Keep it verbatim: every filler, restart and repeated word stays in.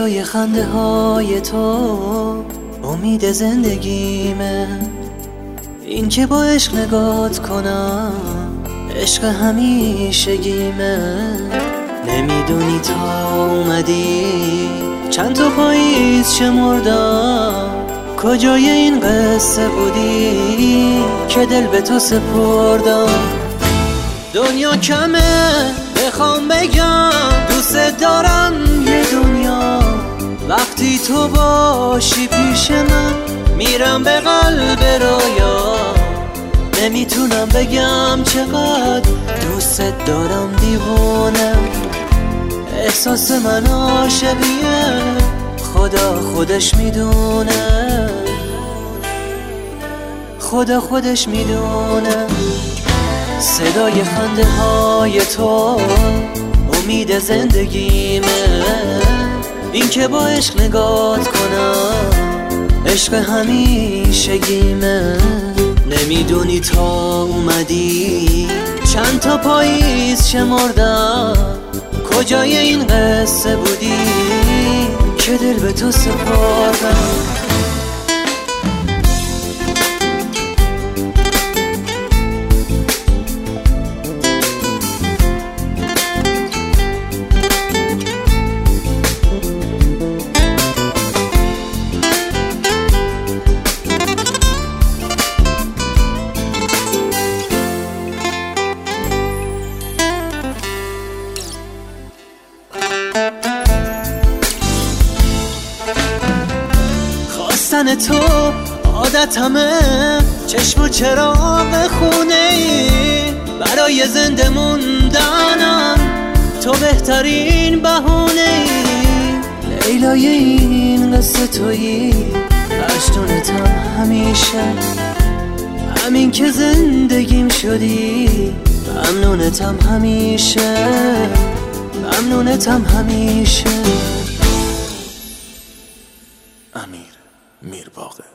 صدای خنده های تو امید زندگیمه. این که با عشق نگات کنم عشق همیشگیمه. نمیدونی تا اومدی چند تا پاییز شمردم، کجای این قصه بودی که دل به تو سپردم. دنیا کمه بخوام بگم دوست دارم یه دنیا، وقتی تو باشی پیش من میرم به قلب رویا. نمیتونم بگم چقدر دوست دارم دیوانه، احساس من عاشقیه خدا خودش میدونه، خدا خودش میدونه. صدای خنده های تو امید زندگیمه. این که با عشق نگات کنم عشق همیشگیمه. نمیدونی تا اومدی چند تا پاییز شمردم، کجای این قصه بودی که دل به تو سپردم. خواستن تو عادتمه، چشم و چراغ خونه ای برای زنده موندنم، تو بهترین بهونه ای. لیلای این قصه تویی، مجنونتم همیشه، همین که زندگیم شدی. ممنونتم همیشه، ممنونتم همیشه. امیر میرباغه.